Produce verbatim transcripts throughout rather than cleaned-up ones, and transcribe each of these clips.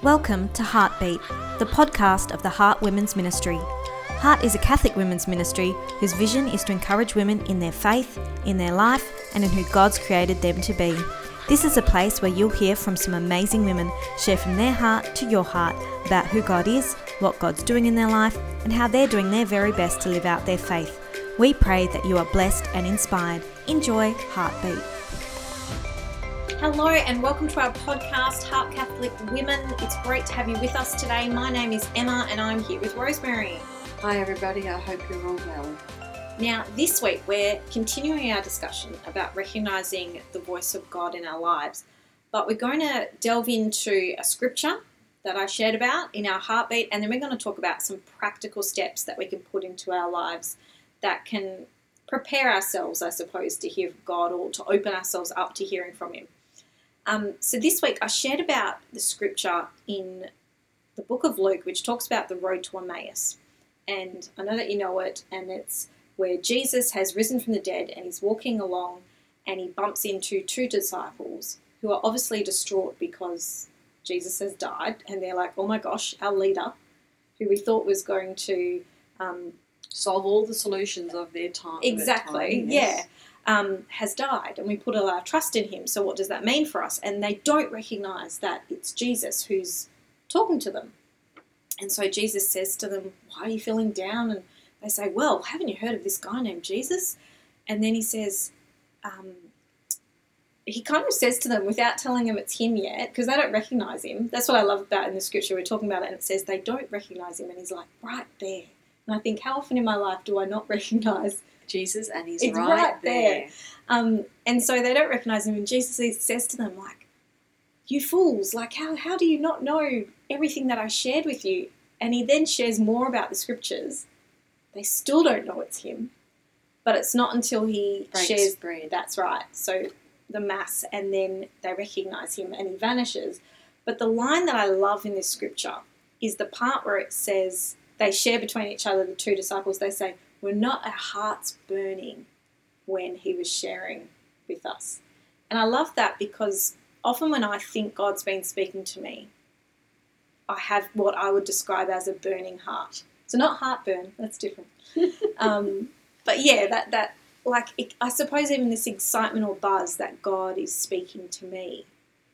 Welcome to Heartbeat, the podcast of the Heart Women's Ministry. Heart is a Catholic women's ministry whose vision is to encourage women in their faith, in their life, and in who God's created them to be. This is a place where you'll hear from some amazing women share from their heart to your heart about who God is, what God's doing in their life, and how they're doing their very best to live out their faith. We pray that you are blessed and inspired. Enjoy Heartbeat. Hello and welcome to our podcast, Heart Catholic Women. It's great to have you with us today. My name is Emma and I'm here with Rosemary. Hi everybody, I hope you're all well. Now this week we're continuing our discussion about recognising the voice of God in our lives, but we're going to delve into a scripture that I shared about in our Heartbeat, and then we're going to talk about some practical steps that we can put into our lives that can prepare ourselves, I suppose, to hear from God or to open ourselves up to hearing from Him. Um, so this week I shared about the scripture in the book of Luke, which talks about the road to Emmaus. And I know that you know it, and it's where Jesus has risen from the dead and he's walking along and he bumps into two disciples who are obviously distraught because Jesus has died, and they're like, oh my gosh, our leader, who we thought was going to um, solve all the solutions of their time. Exactly, time, yes. yeah. Um, has died, and we put all our trust in him. So what does that mean for us? And they don't recognise that it's Jesus who's talking to them. And so Jesus says to them, why are you feeling down? And they say, well, haven't you heard of this guy named Jesus? And then he says, um, he kind of says to them without telling them it's him yet, because they don't recognise him. That's what I love about in the scripture. We're talking about it, and it says they don't recognise him. And he's like, right there. And I think, how often in my life do I not recognise Jesus, and he's it's right, right there. there. Um, and so they don't recognise him, and Jesus says to them, like, you fools, like, how, how do you not know everything that I shared with you? And he then shares more about the scriptures. They still don't know it's him, but it's not until he Breaks shares bread. That's right. So the mass, and then they recognise him and he vanishes. But the line that I love in this scripture is the part where it says, they share between each other, the two disciples, they say, were not our hearts burning when he was sharing with us? And I love that, because often when I think God's been speaking to me, I have what I would describe as a burning heart. So not heartburn, that's different. um, but yeah, that, that like, it, I suppose even this excitement or buzz that God is speaking to me.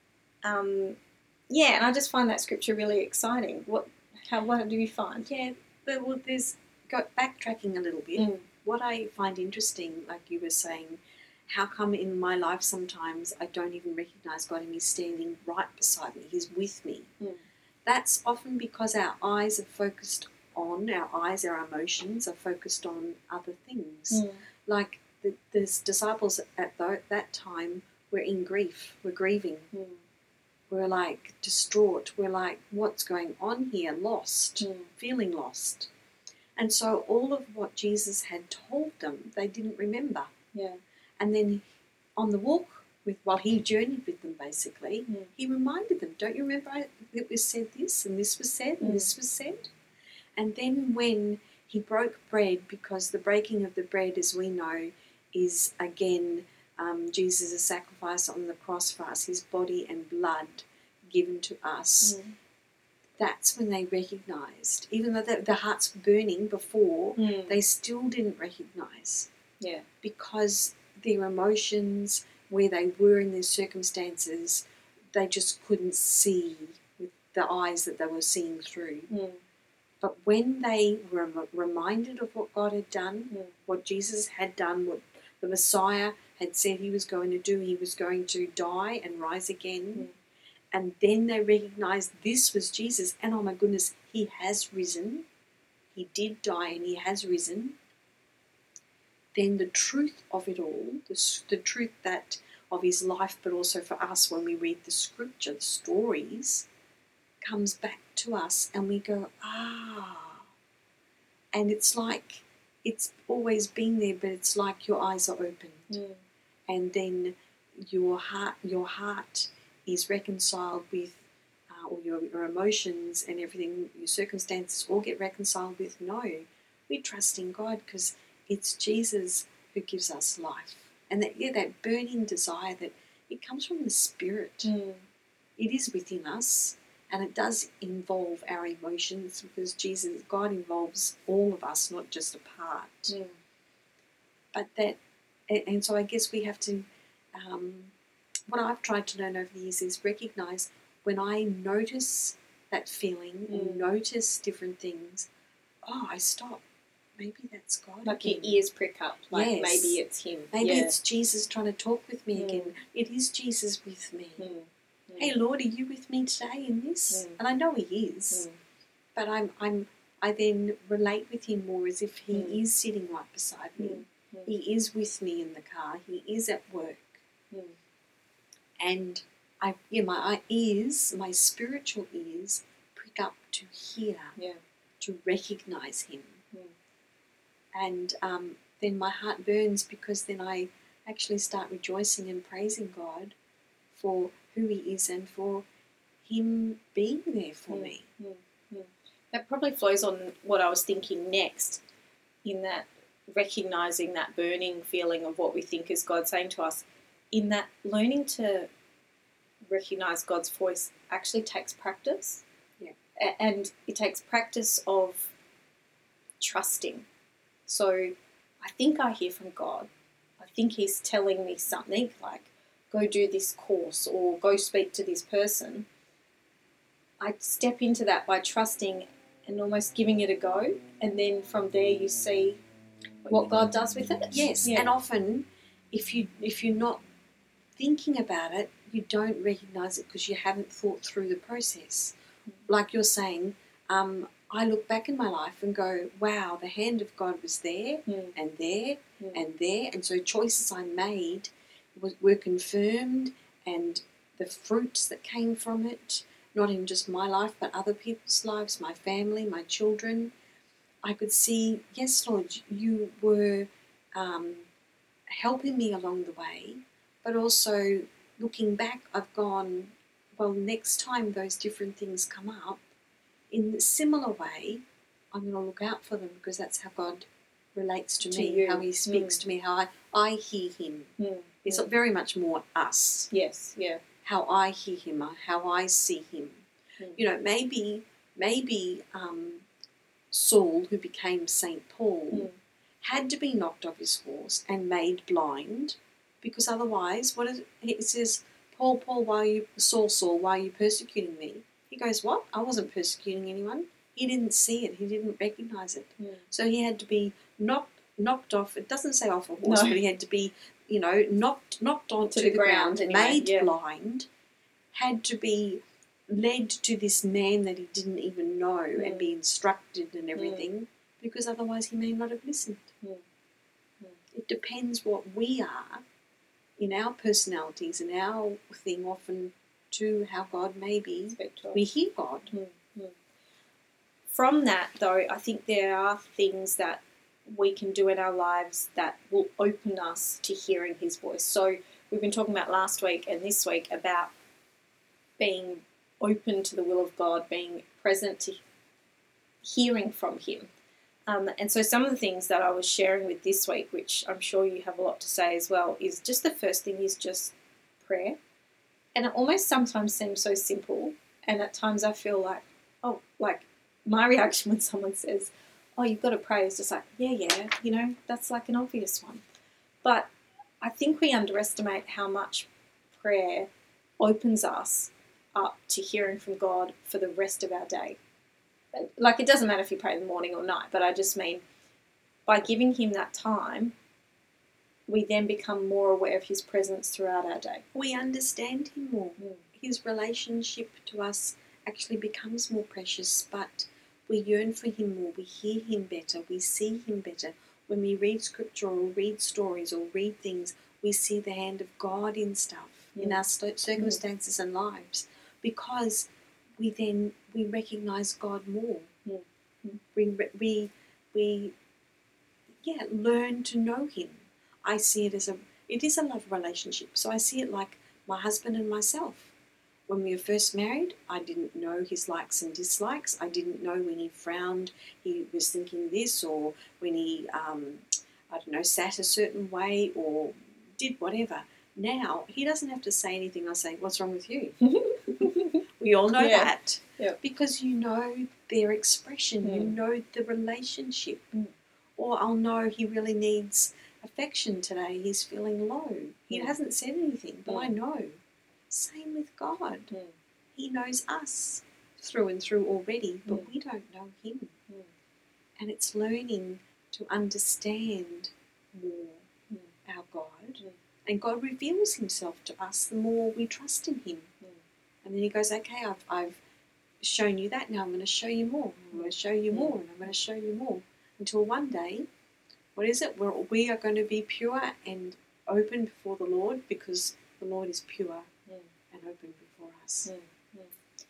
Um, yeah, and I just find that scripture really exciting. What, how, what do you find? Yeah, but well, there's, go backtracking a little bit, Mm. what I find interesting, like you were saying, how come in my life sometimes I don't even recognise God and he's standing right beside me, he's with me. Mm. That's often because our eyes are focused on, our eyes, our emotions are focused on other things. Mm. Like the, the disciples at the, that time were in grief, were grieving. Mm. We're like distraught. We're like, what's going on here? Lost, Mm. feeling lost. And so all of what Jesus had told them, they didn't remember. Yeah. And then on the walk, with while he journeyed with them, basically, Mm. he reminded them, don't you remember it was said this, and this was said, and Mm. this was said? And then when he broke bread, because the breaking of the bread, as we know, is, again, um, Jesus' sacrifice on the cross for us, his body and blood given to us, Mm. that's when they recognised. Even though the, the hearts were burning before, Mm. they still didn't recognise. Yeah. Because their emotions, where they were in their circumstances, they just couldn't see with the eyes that they were seeing through. Mm. But when they were reminded of what God had done, Mm. what Jesus had done, what the Messiah had said he was going to do, he was going to die and rise again, Mm. and then they recognised this was Jesus, and oh my goodness, he has risen, he did die and he has risen, then the truth of it all, the, the truth that of his life, but also for us when we read the scripture, the stories, comes back to us and we go, ah. And it's like, it's always been there, but it's like your eyes are opened. Mm. And then your heart, your heart is reconciled with, uh, or your, your emotions and everything, your circumstances all get reconciled with, no, we trust in God because it's Jesus who gives us life. And that, yeah, that burning desire, that it comes from the Spirit. Mm. It is within us. And it does involve our emotions because Jesus, God involves all of us, not just a part. Mm. But that, and so I guess we have to, um, what I've tried to learn over the years is recognise when I notice that feeling or Mm. notice different things, oh, I stop. Maybe that's God. Like again. your ears prick up. Like Yes. maybe it's him. Maybe yeah. it's Jesus trying to talk with me Mm. again. It is Jesus with me. Mm. Mm. Hey Lord, are you with me today in this? Mm. And I know He is, Mm. but I'm I'm I then relate with Him more as if He Mm. is sitting right beside me. Mm. Mm. He is with me in the car. He is at work, Mm. and I yeah my ears, my spiritual ears, prick up to hear, Yeah. to recognise Him, Mm. and um, then my heart burns because then I actually start rejoicing and praising God for who He is and for Him being there for Mm. me. Mm. Mm. That probably flows on what I was thinking next, in that recognising that burning feeling of what we think is God saying to us, in that learning to recognise God's voice actually takes practice. Yeah. A- and it takes practice of trusting. So I think I hear from God. I think He's telling me something like, go do this course or go speak to this person. I step into that by trusting and almost giving it a go, and then from there you see what God does with it. Yes, Yeah. and often if you if you're not thinking about it, you don't recognise it because you haven't thought through the process. Like you're saying, um, I look back in my life and go, wow, the hand of God was there Mm. and there Mm. and there, and so choices I made was, were confirmed, and the fruits that came from it, not in just my life but other people's lives, my family, my children, I could see, yes, Lord, you were um, helping me along the way, but also looking back, I've gone, well, next time those different things come up, in a similar way, I'm going to look out for them because that's how God relates to, To me, you. how He speaks Mm. to me, how I, I hear Him. Mm. It's Mm. very much more us, Yes, yeah. how I hear Him, how I see Him. Mm. You know, maybe, maybe um, Saul, who became Saint Paul, Mm. had to be knocked off his horse and made blind, because otherwise, what is, it says, Paul, Paul, why are you, Saul, Saul, why are you persecuting me? He goes, what? I wasn't persecuting anyone. He didn't see it. He didn't recognise it. Mm. So he had to be knocked knocked off. It doesn't say off a horse, No. but he had to be, you know, knocked knocked onto the the, ground ground, anyway, made yeah. blind, had to be led to this man that he didn't even know Mm. and be instructed and everything, because otherwise he may not have listened. Mm. Mm. It depends what we are in our personalities and our thing often to how God may be. Speak to us. We hear God. Mm. Mm. From that, though, I think there are things that we can do in our lives that will open us to hearing His voice. So we've been talking about last week and this week about being open to the will of God, being present to hearing from Him. Um, and so some of the things that I was sharing with this week, which I'm sure you have a lot to say as well, is just the first thing is just prayer. And it almost sometimes seems so simple. And at times I feel like, oh, like my reaction when someone says, oh, you've got to pray, is just like, yeah, yeah, you know, that's like an obvious one. But I think we underestimate how much prayer opens us up to hearing from God for the rest of our day. Like, it doesn't matter if you pray in the morning or night, but I just mean by giving Him that time, we then become more aware of His presence throughout our day. We understand Him more. Mm. His relationship to us actually becomes more precious, but we yearn for Him more. We hear Him better. We see Him better. When we read scripture or read stories or read things, we see the hand of God in stuff, Mm. in our st- circumstances mm. and lives, because we then we recognise God more. Mm. Mm. We we we yeah learn to know Him. I see it as a it is a love relationship. So I see it like my husband and myself. When we were first married, I didn't know his likes and dislikes. I didn't know when he frowned, he was thinking this, or when he, um, I don't know, sat a certain way or did whatever. Now, he doesn't have to say anything. I say, what's wrong with you? We We all know Yeah. that. Yeah. Because you know their expression, you Mm. know the relationship. Mm. Or I'll know he really needs affection today. He's feeling low. He Mm. hasn't said anything, but I Mm. know. Same with God. Mm. He knows us through and through already, but Mm. we don't know him. Mm. And it's learning to understand more Mm. our God. Mm. And God reveals himself to us the more we trust in him. Mm. And then he goes, okay, I've, I've shown you that, now I'm going to show you more. I'm going to show you Mm. more, and I'm going to show you more. Until one day, what is it? We're, we are going to be pure and open before the Lord, because the Lord is pure Mm. and open before us. Mm.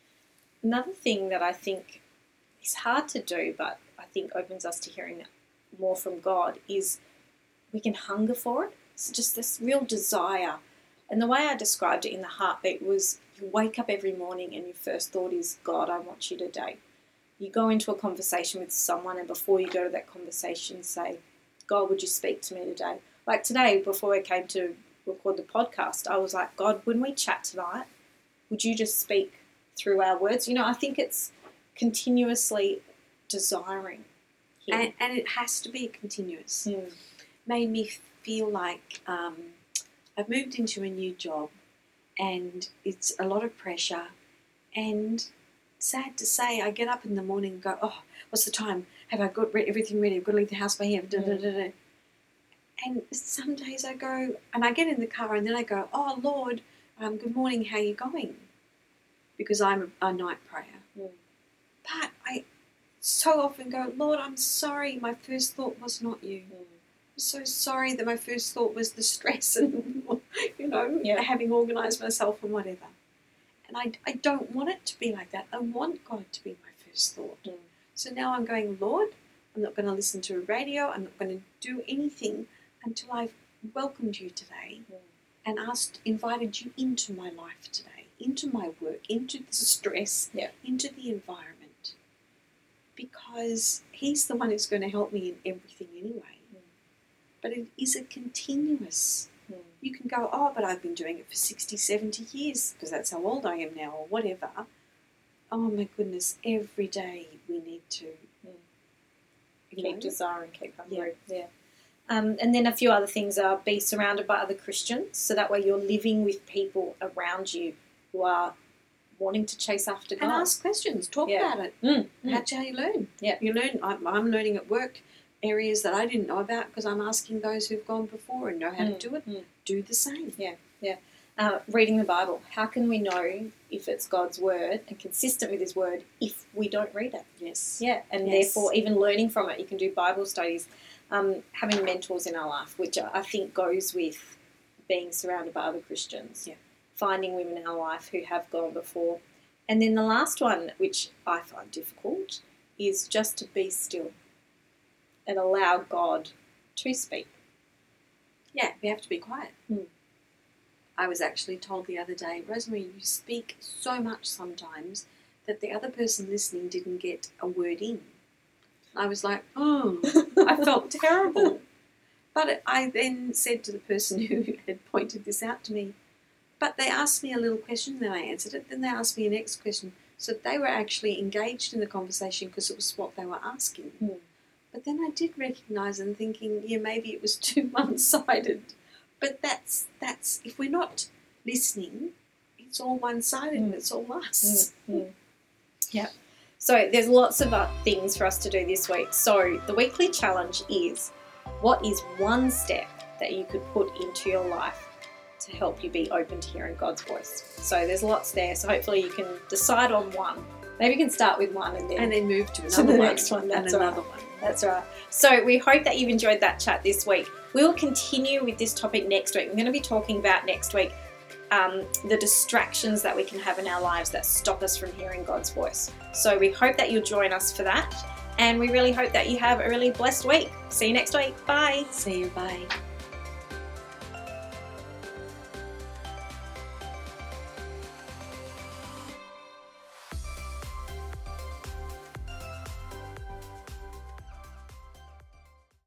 Another thing that I think is hard to do, but I think opens us to hearing more from God, is we can hunger for it. It's just this real desire. And the way I described it in the heartbeat was, you wake up every morning and your first thought is, God, I want you today. You go into a conversation with someone, and before you go to that conversation, say, God, would you speak to me today? Like today, before I came to record the podcast, I was like, God, when we chat tonight, would you just speak through our words? You know, I think it's continuously desiring him. And, and it has to be continuous. Mm. Made me feel like um, I've moved into a new job, and it's a lot of pressure. And sad to say, I get up in the morning and go, oh, what's the time? Have I got re- everything ready? I've got to leave the house by here. Da, da, da, da. And some days I go, and I get in the car, and then I go, oh, Lord, um, good morning, how are you going? Because I'm a, a night prayer. Mm. But I so often go, Lord, I'm sorry, my first thought was not you. Mm. I'm so sorry that my first thought was the stress and, you know, Yeah. having organised myself and whatever. And I, I don't want it to be like that. I want God to be my first thought. Mm. So now I'm going, Lord, I'm not going to listen to a radio. I'm not going to do anything until I've welcomed you today Mm. and asked, invited you into my life today, into my work, into the stress, Yeah. into the environment. Because he's the one who's going to help me in everything anyway. Mm. But it is a continuous. Mm. You can go, oh, but I've been doing it for sixty, seventy years, because that's how old I am now, or whatever. Oh my goodness, every day we need to Mm. you Keep know, desiring, keep hungry. Yeah. Um, and then a few other things are, be surrounded by other Christians, so that way you're living with people around you who are wanting to chase after God. and ask questions, talk Yeah. about it. Mm. Mm. That's how you learn. Yeah. You learn. I'm, I'm learning at work areas that I didn't know about, because I'm asking those who've gone before and know how Mm. to do it. Mm. Do the same. Uh, reading the Bible. How can we know if it's God's word and consistent with his word if we don't read it? Yes. Yeah, and Yes. therefore even learning from it. You can do Bible studies, um, having mentors in our life, which I think goes with being surrounded by other Christians. Yeah. Finding women in our life who have gone before. And then the last one, which I find difficult, is just to be still and allow God to speak. Yeah, we have to be quiet. Mm. I was actually told the other day, Rosemary, you speak so much sometimes that the other person listening didn't get a word in. I was like, oh, I felt terrible. But I then said to the person who had pointed this out to me, but they asked me a little question, then I answered it, then they asked me a next question. So they were actually engaged in the conversation because it was what they were asking. Mm. But then I did recognise and thinking, yeah, maybe it was too one-sided. But that's, that's if we're not listening, it's all one-sided Mm. and it's all us. Mm, mm. Yeah. So there's lots of uh, things for us to do this week. So the weekly challenge is, what is one step that you could put into your life to help you be open to hearing God's voice? So there's lots there. So hopefully you can decide on one. Maybe you can start with one and then, And then move to To another the one, next one, and that's another right. one. That's right. So we hope that you've enjoyed that chat this week. We will continue with this topic next week. We're going to be talking about next week um, the distractions that we can have in our lives that stop us from hearing God's voice. So we hope that you'll join us for that. And we really hope that you have a really blessed week. See you next week. Bye. See you, bye.